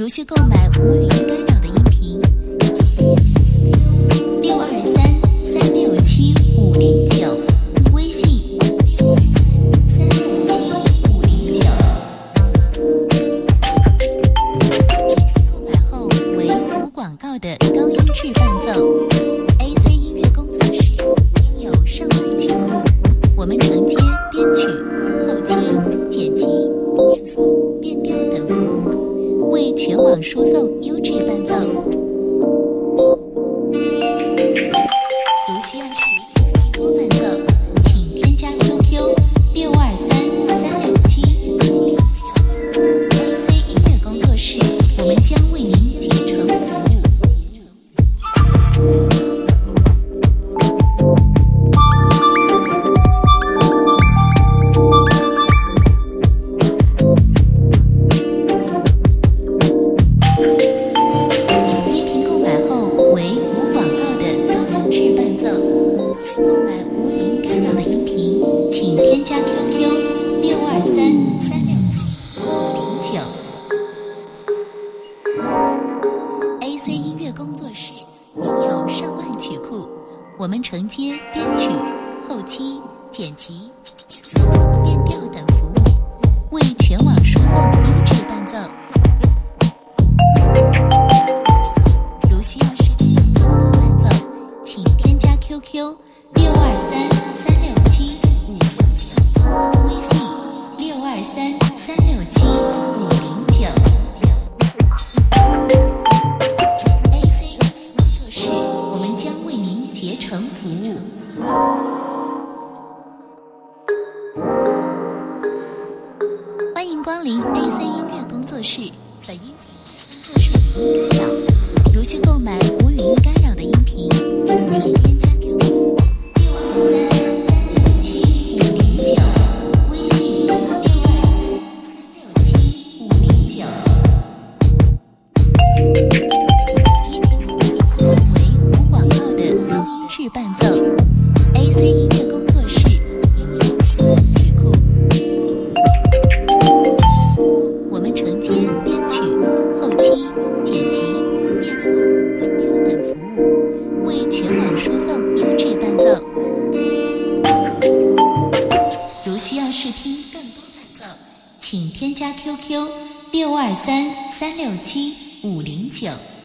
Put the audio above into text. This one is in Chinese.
如需购买无语音干扰的音频，623-367-509，微信623-367-509。购买后为无广告的高音质伴奏。AC 音乐工作室拥有上万曲库，我们承接编曲、后期、剪辑、变速、变调等服务，为全网输送优质伴奏。如需要视频多伴奏，请添加 QQ 623-367-509。AC 音乐工作室，我们将为您竭诚服务。AC 音乐工作室拥有上万曲库，我们承接编曲、后期、剪辑、变速、变调等服务，为全网输送优质伴奏。如需要视听多伴奏，请添加 QQ 623-367-509，微信623-367-509。竭诚服务。欢迎光临 AC 音乐工作室。本音频工作室语音干扰，如需购买无语音干扰的音频，请添加 QQ 623-367-509，微信623-367-509。质伴奏 AC 音乐工作室拥有上万曲库，我们承接编曲、后期、剪辑、变速、变调等服务，为全网输送优质伴奏。如需要试听更多伴奏，请添加 QQ 623-367-509。